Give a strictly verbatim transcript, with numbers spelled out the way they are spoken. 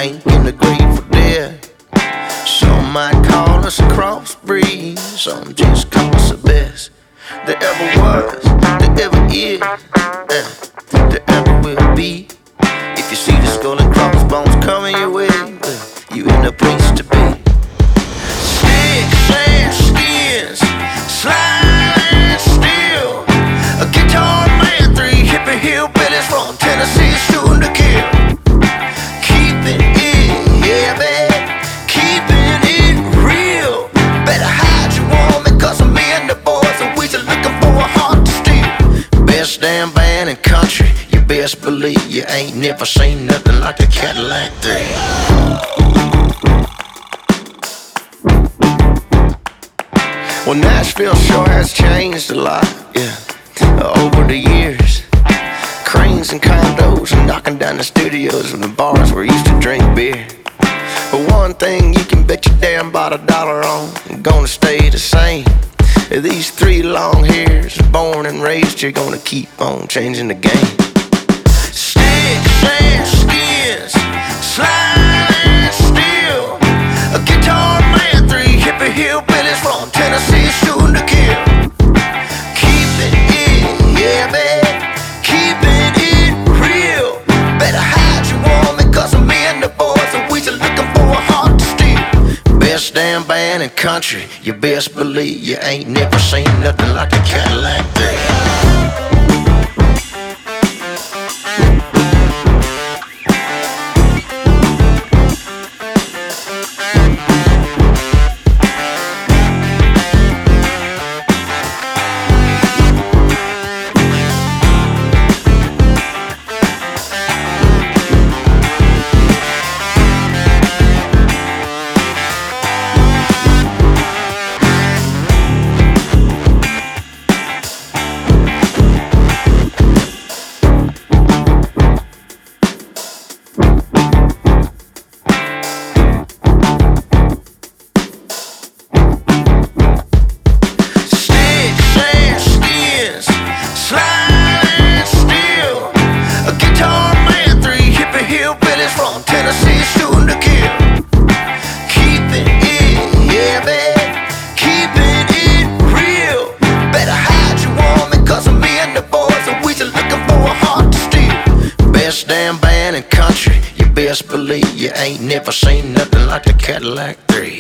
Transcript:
stank in the Grateful Dead. Some might call us a crossbreed, some just call us the best there ever was, there ever is, and there ever will be. If you see the skull and crossbones coming your way, well, you in a place to be. Sticks and skins, slime and steel, a guitar man, three hippie hillbillies from Tennessee shooting to kill. Keeping it, yeah, man, keeping it real. Better hide your woman, cause me and the boys, and we just looking for a heart to steal. Best damn band in country, you best believe you ain't never seen nothing like the Cadillac three. Well, Nashville sure has changed a lot, yeah, over the years. Cranes and condos and knocking down the studios and the bars where we used to drink beer. But one thing you can bet your damn bottom dollar on, gonna stay the same. These three long hairs, born and raised, you're gonna keep on changing the game. Sticks and skins, slime and steel, a guitar man, three hippie hillbillies from Tennessee shooting to kill. Keeping it, yeah, man, keeping it real. Better hide your woman, cause me and the boys, and we just looking for a heart to steal. Best damn band in country, you best believe you ain't never seen nothing like the Cadillac three. Damn band in country, you best believe you ain't never seen nothing like the Cadillac three.